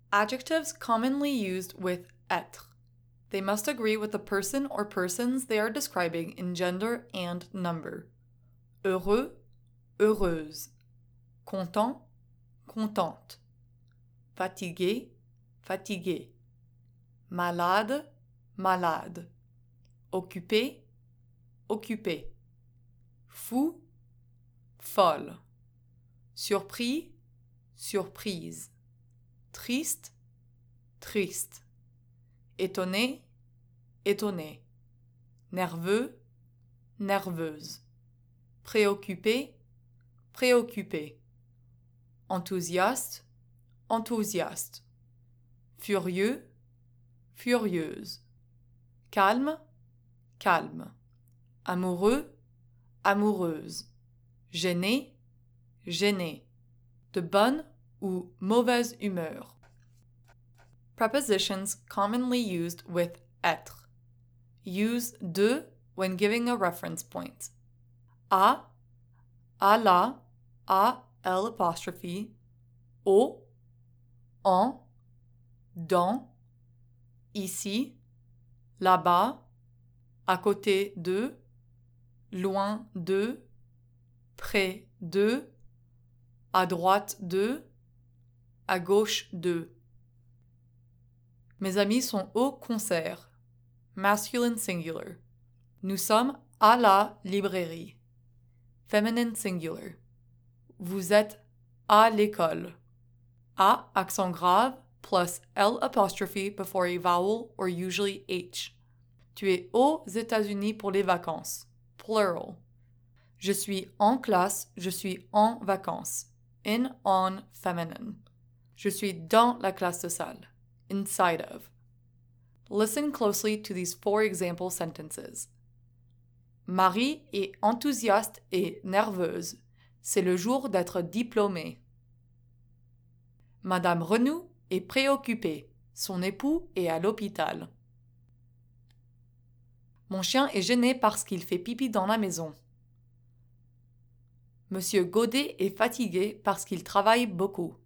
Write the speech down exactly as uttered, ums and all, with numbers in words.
Adjectives commonly used with être. They must agree with the person or persons they are describing in gender and number. Heureux, heureuse. Content, contente. Fatigué, fatigué. Malade, malade. Occupé, occupé. Fou, folle. Surpris, surprise. Triste, triste. Étonné, étonné. Nerveux, nerveuse. Préoccupé, préoccupé. Enthousiaste, enthousiaste. Furieux, furieuse. Calme, calme. Amoureux, amoureuse. Gêné, gêné. De bonne ou mauvaise humeur. Prepositions commonly used with être. Use de when giving a reference point. À, à la, à l apostrophe, au, en, dans, ici, là-bas, à côté de, loin de, près de, à droite de, à gauche de. Mes amis sont au concert. Masculine singular. Nous sommes à la librairie. Feminine singular. Vous êtes à l'école. A accent grave plus L apostrophe before a vowel or usually H. Tu es aux États-Unis pour les vacances. Plural. Je suis en classe, je suis en vacances. In, on, feminine. Je suis dans la classe de salle. Inside of. Listen closely to these four example sentences. Marie est enthousiaste et nerveuse. C'est le jour d'être diplômée. Madame Renou est préoccupée. Son époux est à l'hôpital. Mon chien est gêné parce qu'il fait pipi dans la maison. Monsieur Godet est fatigué parce qu'il travaille beaucoup.